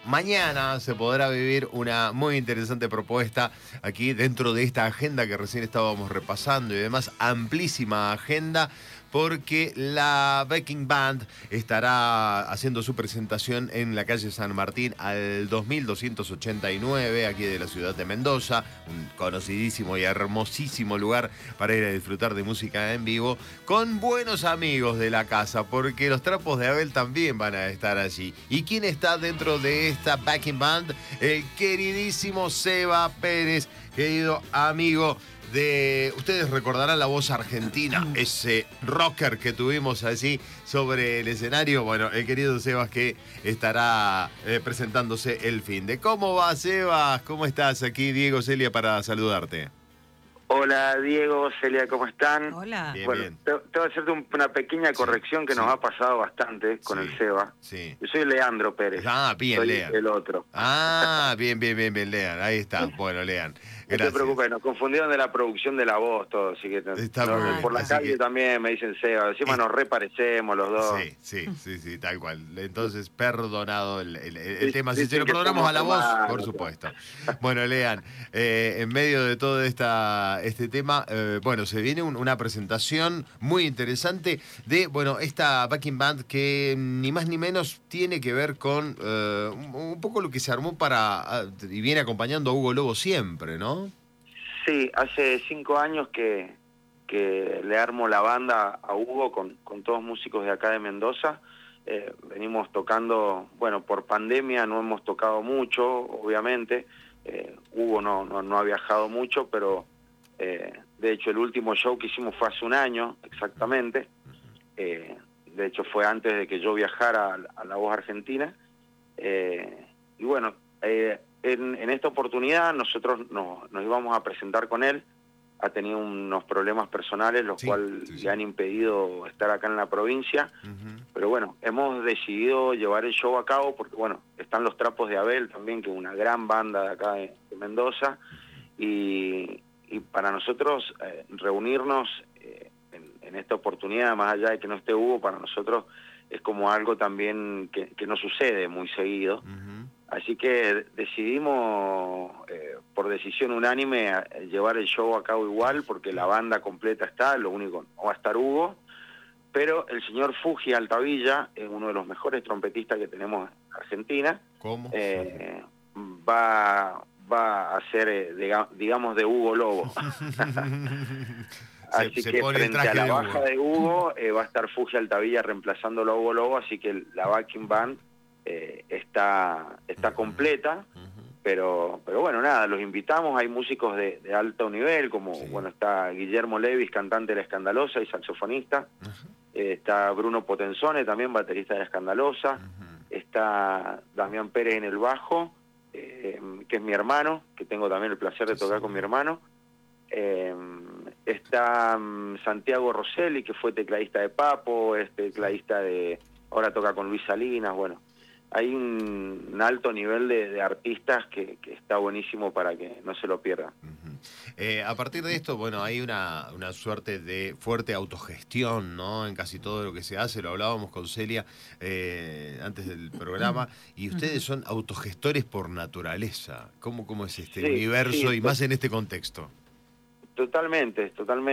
mañana se podrá vivir una muy interesante propuesta aquí dentro de esta agenda que recién estábamos repasando y demás, amplísima agenda, porque la Backing Band estará haciendo su presentación en la calle San Martín al 2289, aquí de la ciudad de Mendoza, un conocidísimo y hermosísimo lugar para ir a disfrutar de música en vivo, con buenos amigos de la casa, porque los Trapos de Abel también van a estar allí. ¿Y quién está dentro de esta Backing Band? El queridísimo Seba Pérez, querido amigo de... Ustedes recordarán la voz argentina, ese rocker que tuvimos allí sobre el escenario. Bueno, el querido Sebas que estará presentándose el fin de. ¿Cómo va, Sebas? ¿Cómo estás? Aquí Diego Celia para saludarte. Hola Diego, Celia, ¿cómo están? Hola. Bien, Bueno, bien. tengo que hacerte una pequeña corrección que nos ha pasado bastante con el Seba. Sí. Yo soy Leandro Pérez. Ah, bien, soy Lean. el otro. Ah, bien, Lean. Ahí está. Bueno, Lean. Gracias. No te preocupes, nos confundieron de la producción de la voz, todo, así que Está muy bien, por la así calle que... también me dicen Seba, encima nos reparecemos los dos. Sí, tal cual. Entonces, perdonado el tema. Si Dicen se lo que perdonamos somos a la voz, hermanos, por supuesto. Bueno, Lean, en medio de todo este tema, bueno, se viene una presentación muy interesante de, bueno, esta Backing Band que ni más ni menos tiene que ver con un poco lo que se armó y viene acompañando a Hugo Lobo siempre, ¿no? Sí, hace 5 años que le armo la banda a Hugo con todos músicos de acá de Mendoza. Venimos tocando, bueno, por pandemia no hemos tocado mucho, obviamente. Hugo no ha viajado mucho, pero de hecho el último show que hicimos fue hace un año exactamente. De hecho fue antes de que yo viajara a La Voz Argentina. Y bueno, en esta oportunidad nosotros nos íbamos a presentar con él. Ha tenido unos problemas personales, los cuales le han impedido estar acá en la provincia. Pero bueno, hemos decidido llevar el show a cabo porque, bueno, están los Trapos de Abel también, que es una gran banda de acá de Mendoza. Y para nosotros reunirnos en esta oportunidad, más allá de que no esté Hugo, para nosotros es como algo también que no sucede muy seguido. Así que decidimos, por decisión unánime, llevar el show a cabo igual, porque la banda completa está, lo único, no va a estar Hugo, pero el señor Fuji Altavilla, es uno de los mejores trompetistas que tenemos en Argentina. ¿Cómo? Va a ser, digamos, de Hugo Lobo. Así que frente a la baja de Hugo, va a estar Fuji Altavilla reemplazándolo a Hugo Lobo, así que la backing band está completa, pero bueno, nada, los invitamos. Hay músicos de alto nivel, como bueno, está Guillermo Levis, cantante de La Escandalosa y saxofonista. Está Bruno Potenzone, también baterista de La Escandalosa. Está Damián Pérez en el bajo, que es mi hermano, que tengo también el placer de tocar con mi hermano. Está Santiago Rosselli, que fue tecladista de Papo, tecladista ahora toca con Luis Salinas. Bueno, hay un alto nivel de artistas que está buenísimo para que no se lo pierdan. A partir de esto, bueno, hay una suerte de fuerte autogestión, ¿no? En casi todo lo que se hace. Lo hablábamos con Celia antes del programa, y ustedes son autogestores por naturaleza. ¿Cómo es este universo y más en este contexto? Totalmente.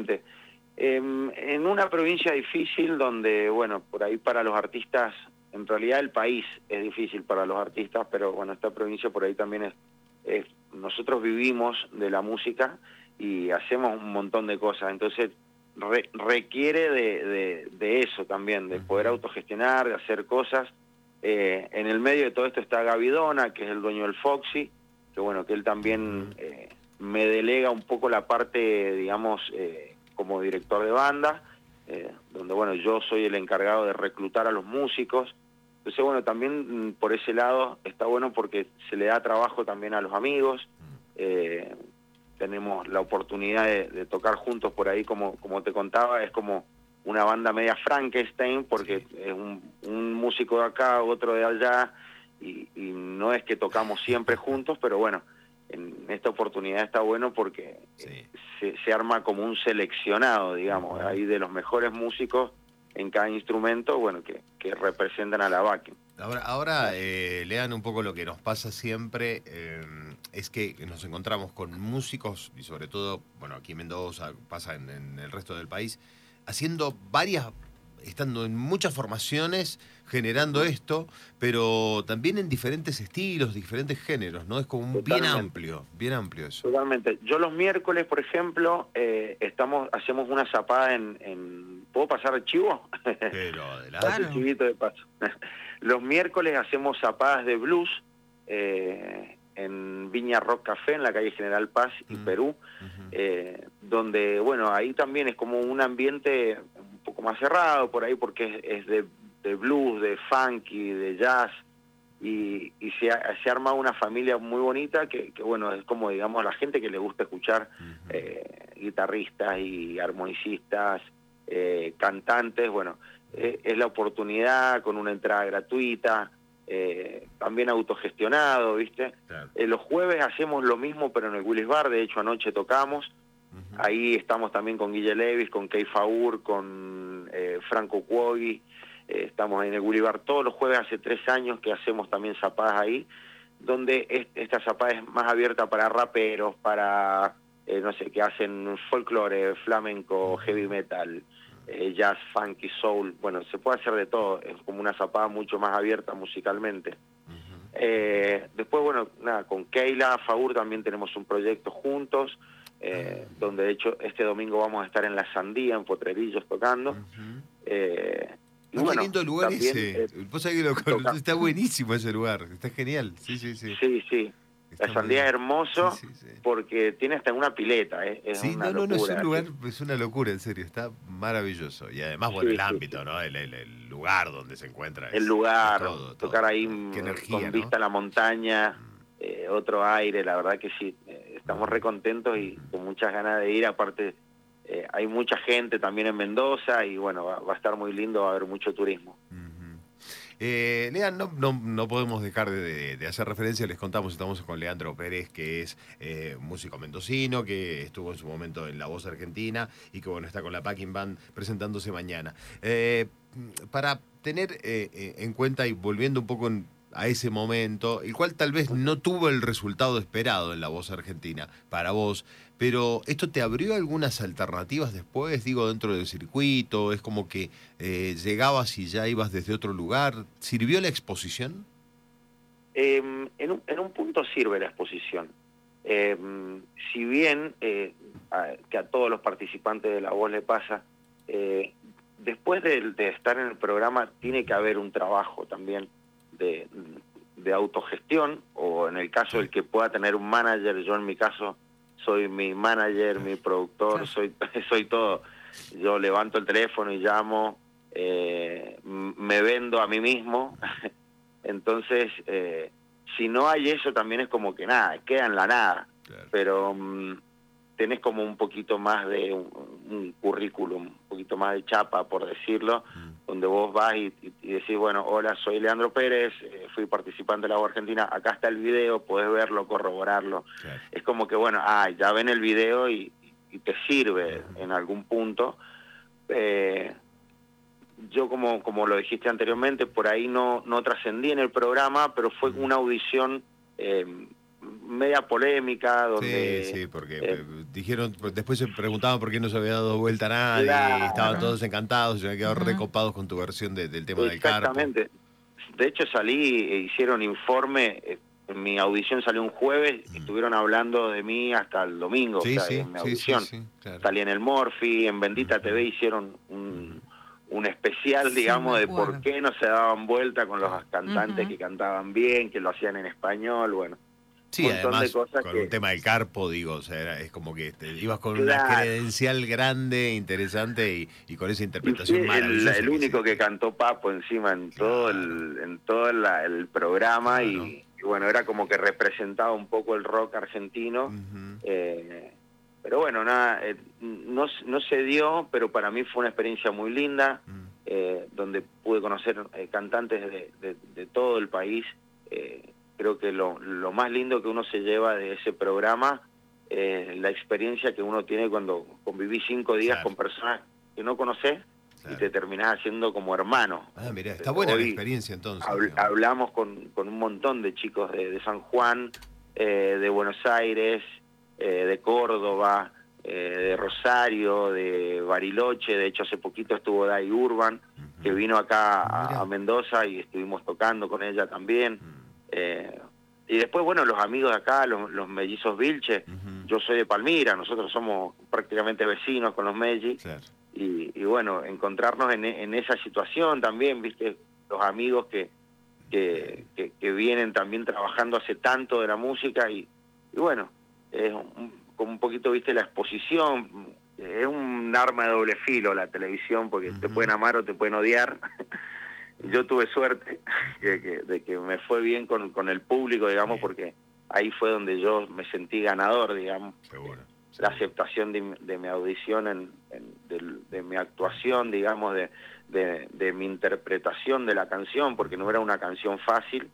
En una provincia difícil donde, bueno, por ahí para los artistas, en realidad el país es difícil para los artistas, pero bueno, esta provincia por ahí también nosotros vivimos de la música y hacemos un montón de cosas, entonces requiere de eso también, de poder autogestionar, de hacer cosas. En el medio de todo esto está Gavidona, que es el dueño del Foxy, que bueno, que él también me delega un poco la parte, digamos, como director de banda, donde bueno, yo soy el encargado de reclutar a los músicos. Entonces bueno, también por ese lado está bueno porque se le da trabajo también a los amigos. Tenemos la oportunidad de tocar juntos por ahí, como te contaba, es como una banda media Frankenstein, porque es un músico de acá, otro de allá, y no es que tocamos siempre juntos, pero bueno, en esta oportunidad está bueno porque se arma como un seleccionado, digamos, ahí de los mejores músicos en cada instrumento, bueno, que representan a la backing. Ahora lean un poco lo que nos pasa siempre, es que nos encontramos con músicos, y sobre todo, bueno, aquí en Mendoza, pasa en el resto del país, haciendo estando en muchas formaciones, generando esto, pero también en diferentes estilos, diferentes géneros, ¿no? Es como bien amplio eso. Totalmente. Yo los miércoles, por ejemplo, hacemos una zapada ¿puedo pasar el chivo? Pero adelante. Claro. Chivito de paso. Los miércoles hacemos zapadas de blues en Viña Rock Café, en la calle General Paz y Perú, donde, bueno, ahí también es como un ambiente un poco más cerrado por ahí, porque es de blues, de funky, de jazz, y se arma una familia muy bonita que, bueno, es como, digamos, la gente que le gusta escuchar guitarristas y armonicistas, cantantes, bueno, es la oportunidad con una entrada gratuita, también autogestionado, ¿viste? Claro. Los jueves hacemos lo mismo, pero en el Willis Bar. De hecho, anoche tocamos. Ahí estamos también con Guille Levis, con Kei Faur, con Franco Cuogui. Estamos en el Willis Bar todos los jueves, hace 3 años que hacemos también zapadas ahí, donde esta zapada es más abierta para raperos, para, no sé, que hacen folclore, flamenco, heavy metal, jazz, funky, soul. Bueno, se puede hacer de todo, es como una zapada mucho más abierta musicalmente. Después, bueno, nada, con Keila Faur también tenemos un proyecto juntos, donde de hecho este domingo vamos a estar en La Sandía, en Potrerillos, tocando. Y bueno, qué lindo lugar también, ese. Está buenísimo ese lugar, está genial. Sí. Sí. La Sandía es hermoso, porque tiene hasta una pileta, es una locura. Es un lugar, es una locura, en serio, está maravilloso. Y además, bueno, el ámbito, ¿no? El lugar donde se encuentra. El lugar, tocar ahí energía, con vista a la montaña, otro aire, la verdad que sí. Estamos re contentos y con muchas ganas de ir, aparte hay mucha gente también en Mendoza y bueno, va a estar muy lindo, va a haber mucho turismo. Lean, no podemos dejar de hacer referencia, les contamos, estamos con Leandro Pérez, que es músico mendocino, que estuvo en su momento en La Voz Argentina y que bueno, está con la Packing Band presentándose mañana. Para tener en cuenta y volviendo un poco a ese momento, el cual tal vez no tuvo el resultado esperado en La Voz Argentina para vos, pero ¿esto te abrió algunas alternativas después, digo, dentro del circuito? ¿Es como que llegabas y ya ibas desde otro lugar? ¿Sirvió la exposición? En un punto sirve la exposición. Si bien que a todos los participantes de La Voz le pasa, después de estar en el programa tiene que haber un trabajo también de autogestión, o en el caso del que pueda tener un manager. Yo en mi caso soy mi manager, mi productor, soy todo. Yo levanto el teléfono y llamo, me vendo a mí mismo. Entonces, si no hay eso, también es como que nada, queda en la nada. Claro. Pero tenés como un poquito más de un currículum, un poquito más de chapa, por decirlo, donde vos vas y decís, bueno, hola, soy Leandro Pérez, fui participante de La Voz Argentina, acá está el video, podés verlo, corroborarlo. Claro. Es como que, bueno, ya ven el video y te sirve en algún punto. Yo, como lo dijiste anteriormente, por ahí no trascendí en el programa, pero fue una audición media polémica, donde... Sí, porque dijeron, después se preguntaban por qué no se había dado vuelta a nadie, claro. Estaban todos encantados, se habían quedado recopados con tu versión del tema del carpo. Exactamente. De hecho salí, hicieron informe, en mi audición salió un jueves, y estuvieron hablando de mí hasta el domingo, en mi audición. Claro. Salí en el Morphy, en Bendita TV hicieron un especial, digamos, de por qué no se daban vuelta con los cantantes que cantaban bien, que lo hacían en español, bueno. Sí, además, con un tema del carpo, digo, o sea, es como que ibas con una credencial grande, interesante, y con esa interpretación maravillosa. El único que cantó Papo encima en todo el programa, y bueno, era como que representaba un poco el rock argentino. Pero bueno, nada, no se dio, pero para mí fue una experiencia muy linda, donde pude conocer cantantes de todo el país. Creo que lo más lindo que uno se lleva de ese programa es la experiencia que uno tiene cuando convivís 5 días con personas que no conocés, Claro. y te terminás haciendo como hermano. Ah, mirá, está buena la Hoy experiencia entonces. hablamos con un montón de chicos de San Juan, de Buenos Aires, de Córdoba, de Rosario, de Bariloche. De hecho, hace poquito estuvo Dai Urban, que vino acá a Mendoza y estuvimos tocando con ella también. Y después, bueno, los amigos de acá, los mellizos Vilche. Yo soy de Palmira, nosotros somos prácticamente vecinos con los mellis. Claro. Y bueno, encontrarnos en esa situación también, viste, los amigos que vienen también trabajando hace tanto de la música y bueno, es como un poquito, viste, la exposición, es un arma de doble filo la televisión, porque te pueden amar o te pueden odiar. Yo tuve suerte de que me fue bien con el público, digamos, porque ahí fue donde yo me sentí ganador, digamos. Seguro. La aceptación de mi audición, de mi actuación, digamos, de mi interpretación de la canción, porque no era una canción fácil,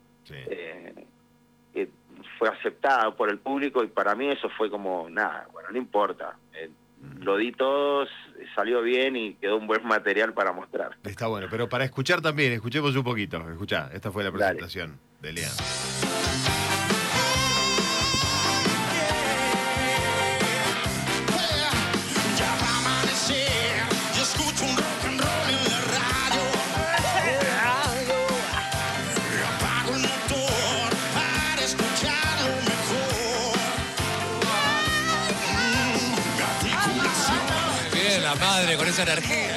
fue aceptada por el público y para mí eso fue como, nada, bueno, no importa, lo di todo, salió bien y quedó un buen material para mostrar. Está bueno, pero para escuchar también, escuchemos un poquito. Escuchá, esta fue la presentación de Lean. La madre con esa energía.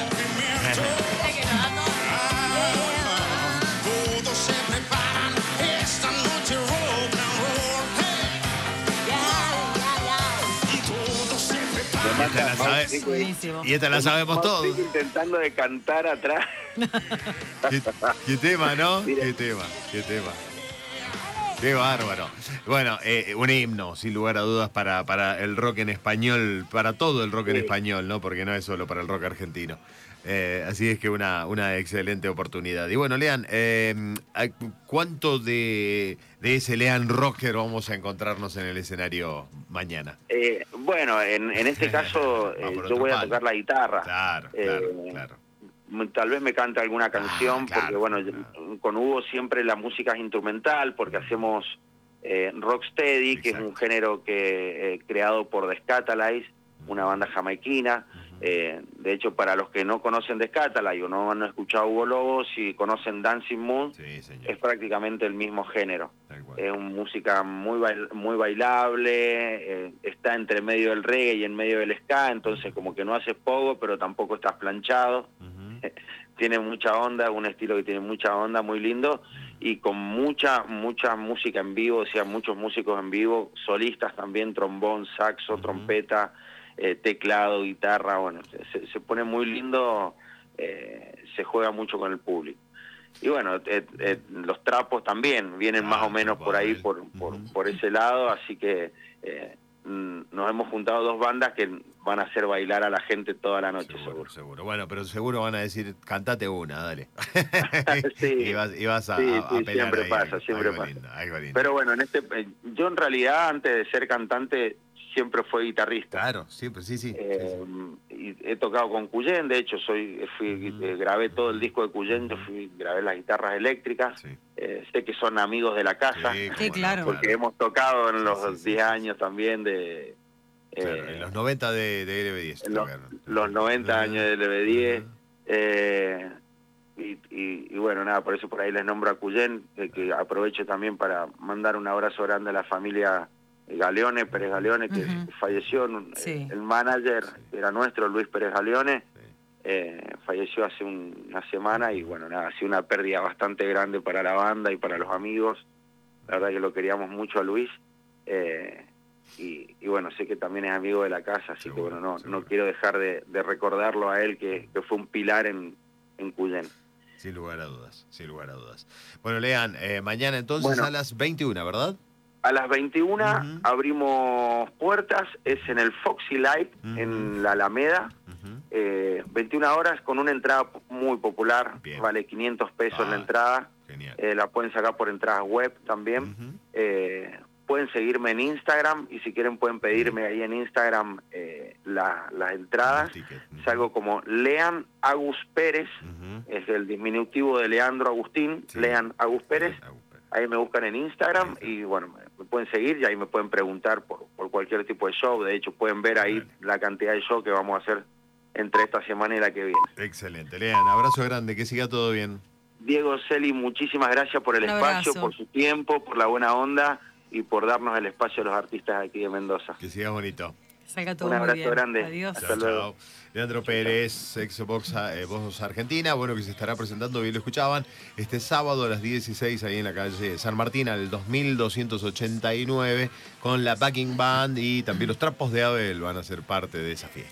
Y esta la sabemos todos. Estoy intentando de cantar atrás. ¿Qué tema, no? ¿Qué tema? Qué bárbaro. Bueno, un himno, sin lugar a dudas, para el rock en español, para todo el rock en español, ¿no? Porque no es solo para el rock argentino. Así es que una excelente oportunidad. Y bueno, Lean, ¿cuánto de ese Lean rocker vamos a encontrarnos en el escenario mañana? Bueno, en este caso yo voy a tocar la guitarra. Claro. Tal vez me cante alguna canción, porque bueno, con Hugo siempre la música es instrumental, porque hacemos rocksteady, que es un género que creado por The Scatalites, una banda jamaiquina. De hecho, para los que no conocen The Scatalites o no han escuchado Hugo Lobo, si conocen Dancing Moon, es prácticamente el mismo género. Es una música muy bailable, está entre medio del reggae y en medio del ska, entonces como que no haces pogo, pero tampoco estás planchado. Tiene mucha onda, un estilo que tiene mucha onda, muy lindo, y con mucha música en vivo, o sea, muchos músicos en vivo, solistas también, trombón, saxo, trompeta, teclado, guitarra. Bueno, se pone muy lindo, se juega mucho con el público. Y bueno, los trapos también vienen más o menos por ahí, por ese lado, así que nos hemos juntado dos bandas que van a hacer bailar a la gente toda la noche, seguro. Bueno, pero seguro van a decir, cantate una, dale. Sí, y vas a pelear siempre ahí, pasa, siempre algo pasa. Lindo. Pero bueno, yo en realidad antes de ser cantante siempre fui guitarrista. Claro, siempre, sí. Y he tocado con Cuyen, de hecho grabé todo el disco de Cuyen, grabé las guitarras eléctricas. Sé que son amigos de la casa, claro. porque hemos tocado en los 10 años también de... en los 90 de LB10. Los 90 años de LB10. Y bueno, nada, por eso por ahí les nombro a Cuyen, que aprovecho también para mandar un abrazo grande a la familia Galeone, Pérez Galeone, que falleció. El manager era nuestro, Luis Pérez Galeone, falleció hace una semana y bueno, nada, ha sido una pérdida bastante grande para la banda y para los amigos. La verdad que lo queríamos mucho a Luis. Y bueno, sé que también es amigo de la casa, así que bueno, no quiero dejar de recordarlo a él, que fue un pilar en Cuyen. Sin lugar a dudas. Bueno, Lean, mañana entonces a las 21, ¿verdad? A las 21 abrimos puertas, es en el Foxy Live, en la Alameda, 21 horas con una entrada muy popular, vale 500 pesos la entrada, la pueden sacar por entradas web también, pueden seguirme en Instagram y si quieren pueden pedirme ahí en Instagram las entradas. Ticket. Salgo como Lean Agus Pérez, Ujú. es el diminutivo de Leandro Agustín, Sí. Lean Agus Pérez. Ahí me buscan en Instagram Ahí y bueno, me pueden seguir y ahí me pueden preguntar por cualquier tipo de show. De hecho, pueden ver ahí Dale. la cantidad de show que vamos a hacer entre esta semana y la que viene. Excelente. Lean, abrazo grande, que siga todo bien. Diego, Celi, muchísimas gracias por el Un espacio, abrazo. por su tiempo, por la buena onda y por darnos el espacio a los artistas aquí de Mendoza. Que siga bonito. Que salga todo Un muy abrazo bien. grande. Adiós. Hasta Chao, luego. chao. Leandro Pérez, ex Voz Argentina, bueno, que se estará presentando, bien lo escuchaban, este sábado a las 16 ahí en la calle San Martín, al 2289, con la Backing Band y también los Trapos de Abel van a ser parte de esa fiesta.